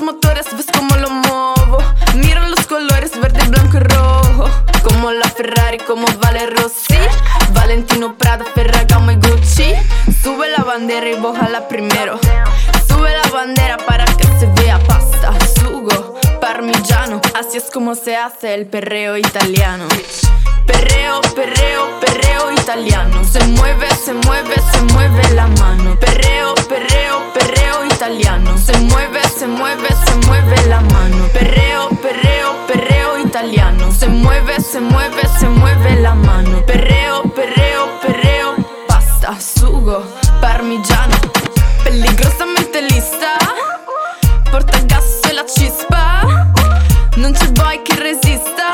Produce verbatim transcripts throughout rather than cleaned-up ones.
motores, ves cómo lo muevo. Miro los colores verde, blanco y rojo. Como la Ferrari, como vale Rossi, Valentino, Prada, Ferragamo y Gucci. Sube la bandera y bójala primero. Sube la bandera para que se vea pasta, sugo, parmigiano. Así es como se hace el perreo italiano. Perreo, perreo, perreo italiano. Se mueve, se mueve, se mueve la mano. Perreo, perreo, perreo italiano. Se mueve, se mueve, se mueve la mano. Perreo, perreo, perreo italiano. Se mueve, se mueve, se mueve la mano. Perreo, perreo, perreo, pasta, sugo, parmigiano. Peligrosamente lista, porta gas e la chispa. Non c'è boy che resista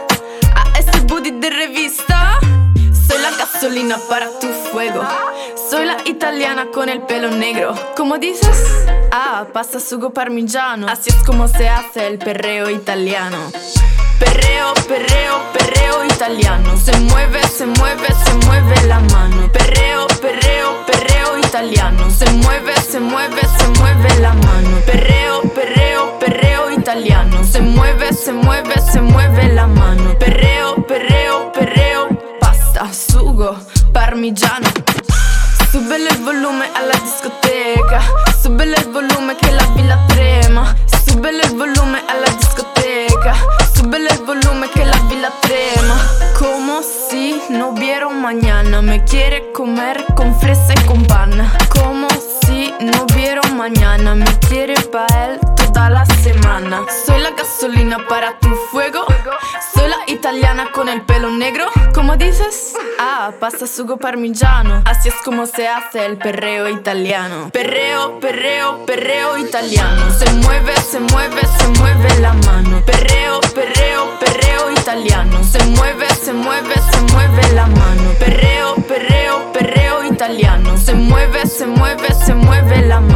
a ese booty de revista. Soy la gasolina para tu fuego. Soy la italiana con el pelo negro. ¿Cómo dices? Ah, pasta, sugo, parmigiano. Así es como se hace el perreo italiano. Perreo, perreo, perreo italiano. Se mueve, se mueve, se mueve la mano. Perreo, perreo, perreo italiano. Se mueve, se mueve, se mueve la mano. Perreo, perreo, perreo italiano. Se mueve, se mueve, se mueve la mano. Perreo, perreo, perreo, pasta, sugo, parmigiano. Súbele il volume alla discoteca. Súbele il volume che la villa trema. Súbele il volume alla discoteca. Súbele el volumen que la villa trema. Como si no hubiera un mañana. Me quiere comer con fresa y con pan. Como si no hubiera un mañana. Me quiere pa' él toda la semana. Soy la gasolina para tu fuego. Soy la italiana con el pelo negro. ¿Cómo dices? Ah, pasta, sugo, parmigiano. Así es como se hace el perreo italiano. Perreo, perreo, perreo italiano. Se mueve, se mueve, se mueve la mano. Perreo, perreo, perreo italiano. Se mueve, se mueve, se mueve la mano. Perreo, perreo, perreo italiano. Se mueve, se mueve, se mueve la mano.